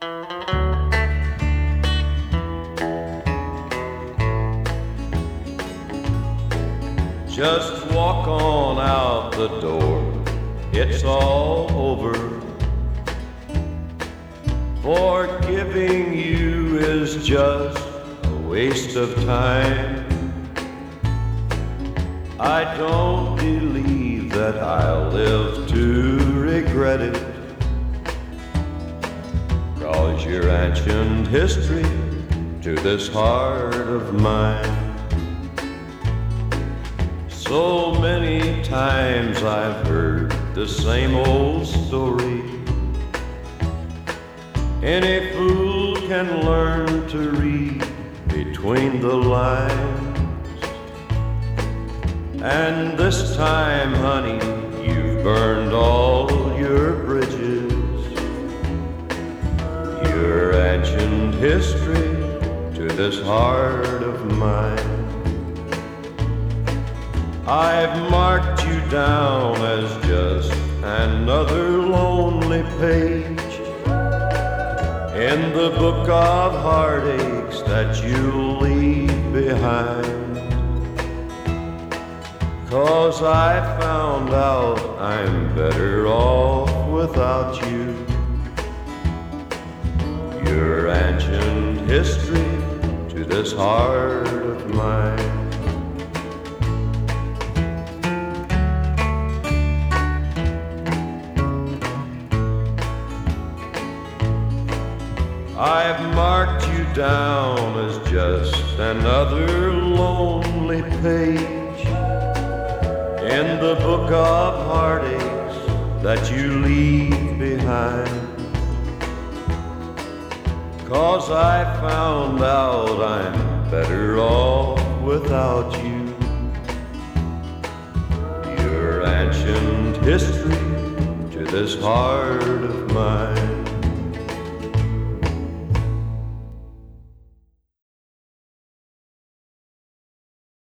Just walk on out the door, it's all over. Forgiving you is just a waste of time. I don't believe that I'll live to regret it, 'cause you're ancient history to this heart of mine. So many times I've heard the same old story. Any fool can learn to read between the lines. And this time, honey, you've burned all your bridges. Your ancient history to this heart of mine. I've marked you down as just another lonely page in the book of heartaches that you'll leave behind. 'Cause I found out I'm better off without you. Your ancient history to this heart of mine. I've marked you down as just another lonely page in the book of heartaches that you leave behind. 'Cause I found out I'm better off without you. Your ancient history to this heart of mine.